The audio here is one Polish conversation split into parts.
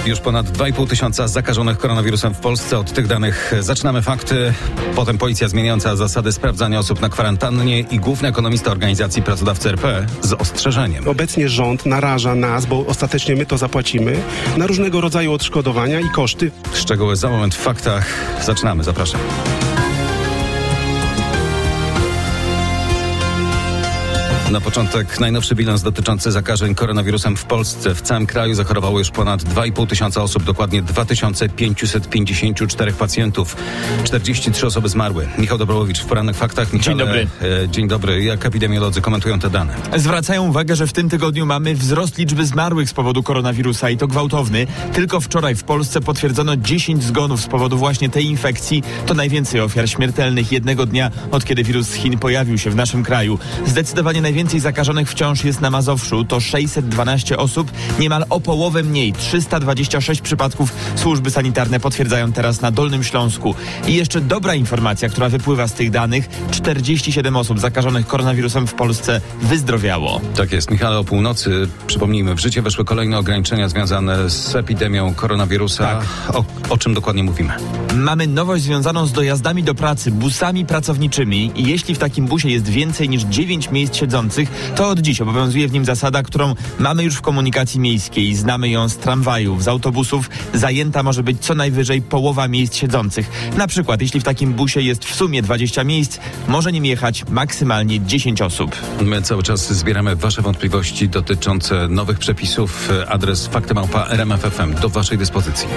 Już ponad 2,5 tysiąca zakażonych koronawirusem w Polsce. Od tych danych zaczynamy fakty. Potem policja zmieniająca zasady sprawdzania osób na kwarantannie i główny ekonomista Organizacji Pracodawcy RP z ostrzeżeniem. Obecnie rząd naraża nas, bo ostatecznie my to zapłacimy, na różnego rodzaju odszkodowania i koszty. Szczegóły za moment w faktach. Zaczynamy. Zapraszam. Na początek najnowszy bilans dotyczący zakażeń koronawirusem w Polsce. W całym kraju zachorowało już ponad 2,5 tysiąca osób, dokładnie 2554 pacjentów. 43 osoby zmarły. Michał Dobrowicz w Porannych Faktach. Michale, dzień dobry. Dzień dobry. Jak epidemiolodzy komentują te dane? Zwracają uwagę, że w tym tygodniu mamy wzrost liczby zmarłych z powodu koronawirusa i to gwałtowny. Tylko wczoraj w Polsce potwierdzono 10 zgonów z powodu właśnie tej infekcji. To najwięcej ofiar śmiertelnych jednego dnia, od kiedy wirus z Chin pojawił się w naszym kraju. Zdecydowanie najwięcej zakażonych wciąż jest na Mazowszu. To 612 osób, niemal o połowę mniej. 326 przypadków służby sanitarne potwierdzają teraz na Dolnym Śląsku. I jeszcze dobra informacja, która wypływa z tych danych. 47 osób zakażonych koronawirusem w Polsce wyzdrowiało. Tak jest, Michale, o północy, przypomnijmy, w życie weszły kolejne ograniczenia związane z epidemią koronawirusa. Tak. O czym dokładnie mówimy? Mamy nowość związaną z dojazdami do pracy, busami pracowniczymi i jeśli w takim busie jest więcej niż 9 miejsc siedzących, to od dziś obowiązuje w nim zasada, którą mamy już w komunikacji miejskiej. Znamy ją z tramwajów, z autobusów. Zajęta może być co najwyżej połowa miejsc siedzących. Na przykład, jeśli w takim busie jest w sumie 20 miejsc, może nim jechać maksymalnie 10 osób. My cały czas zbieramy wasze wątpliwości dotyczące nowych przepisów. Adres fakty@rmf.fm do waszej dyspozycji.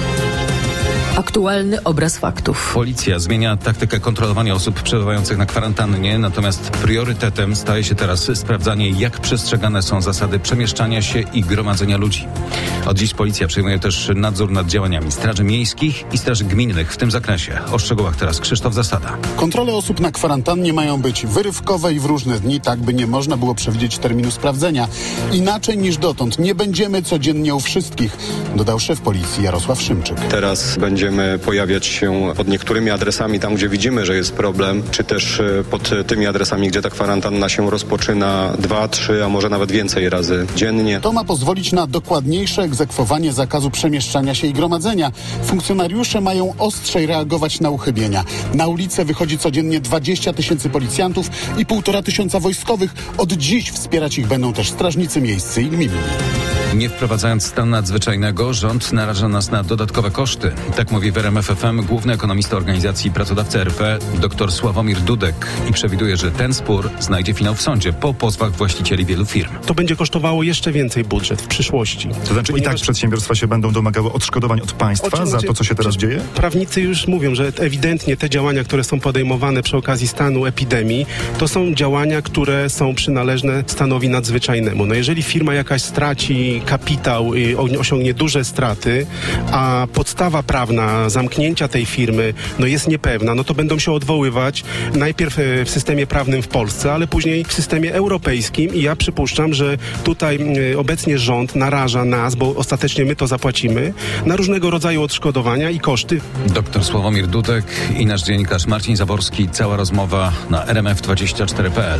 Aktualny obraz faktów. Policja zmienia taktykę kontrolowania osób przebywających na kwarantannie, natomiast priorytetem staje się teraz sprawdzanie, jak przestrzegane są zasady przemieszczania się i gromadzenia ludzi. Od dziś policja przejmuje też nadzór nad działaniami straży miejskich i straży gminnych w tym zakresie. O szczegółach teraz Krzysztof Zasada. Kontrole osób na kwarantannie mają być wyrywkowe i w różne dni, tak by nie można było przewidzieć terminu sprawdzenia. Inaczej niż dotąd nie będziemy codziennie u wszystkich, dodał szef policji Jarosław Szymczyk. Teraz będziemy pojawiać się pod niektórymi adresami tam, gdzie widzimy, że jest problem, czy też pod tymi adresami, gdzie ta kwarantanna się rozpoczyna 2, 3, a może nawet więcej razy dziennie. To ma pozwolić na dokładniejsze egzekwowanie zakazu przemieszczania się i gromadzenia. Funkcjonariusze mają ostrzej reagować na uchybienia. Na ulicę wychodzi codziennie 20 tysięcy policjantów i 1,5 tysiąca wojskowych. Od dziś wspierać ich będą też strażnicy miejscy i gminni. Nie wprowadzając stanu nadzwyczajnego, rząd naraża nas na dodatkowe koszty. Tak mówi w RMF FM główny ekonomista Organizacji Pracodawcy RP dr Sławomir Dudek i przewiduje, że ten spór znajdzie finał w sądzie po pozwach właścicieli wielu firm. To będzie kosztowało jeszcze więcej budżet w przyszłości. To znaczy i tak przedsiębiorstwa się będą domagały odszkodowań od państwa za to, co się teraz dzieje? Prawnicy już mówią, że ewidentnie te działania, które są podejmowane przy okazji stanu epidemii, to są działania, które są przynależne stanowi nadzwyczajnemu. No jeżeli firma jakaś straci kapitał i osiągnie duże straty, a podstawa prawna zamknięcia tej firmy jest niepewna, no to będą się odwoływać najpierw w systemie prawnym w Polsce, ale później w systemie europejskim i ja przypuszczam, że tutaj obecnie rząd naraża nas, bo ostatecznie my to zapłacimy, na różnego rodzaju odszkodowania i koszty. Dr Sławomir Dudek i nasz dziennikarz Marcin Zaborski. Cała rozmowa na rmf24.pl.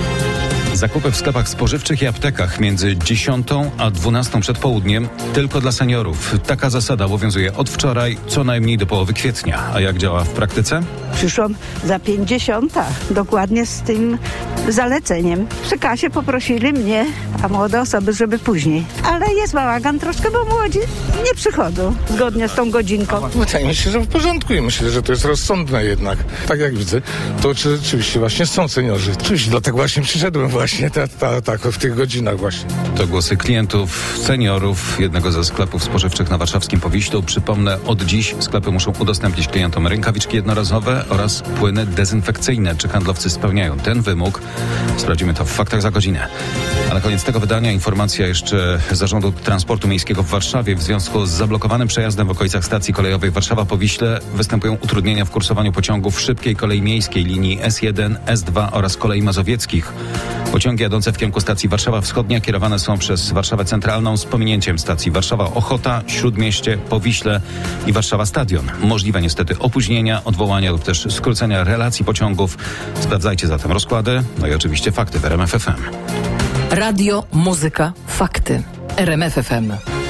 Zakupy w sklepach spożywczych i aptekach między 10 a 12 przed południem tylko dla seniorów. Taka zasada obowiązuje od wczoraj co najmniej do połowy kwietnia. A jak działa w praktyce? Przyszłam za 50, dokładnie z tym zaleceniem. Przy kasie poprosili mnie, a młode osoby, żeby później. Ale jest bałagan troszkę, bo młodzi nie przychodzą zgodnie z tą godzinką. Wydaje mi się, że w porządku i myślę, że to jest rozsądne jednak. Tak jak widzę, to rzeczywiście właśnie są seniorzy. Oczywiście dlatego właśnie przyszedłem tak w tych godzinach właśnie. To głosy klientów, seniorów jednego ze sklepów spożywczych na warszawskim Powiślu. Przypomnę, od dziś sklepy muszą udostępnić klientom rękawiczki jednorazowe oraz płyny dezynfekcyjne. Czy handlowcy spełniają ten wymóg? Sprawdzimy to w faktach za godzinę. A na koniec tego wydania informacja jeszcze Zarządu Transportu Miejskiego w Warszawie. W związku z zablokowanym przejazdem w okolicach stacji kolejowej Warszawa-Powiśle występują utrudnienia w kursowaniu pociągów szybkiej kolei miejskiej linii S1, S2 oraz kolei mazowieckich. Pociągi jadące w kierunku stacji Warszawa Wschodnia kierowane są przez Warszawę Centralną z pominięciem stacji Warszawa Ochota, Śródmieście, Powiśle i Warszawa Stadion. Możliwe niestety opóźnienia, odwołania lub też skrócenia relacji pociągów. Sprawdzajcie zatem rozkłady, no i oczywiście fakty w RMF FM. Radio, muzyka, fakty. RMF FM.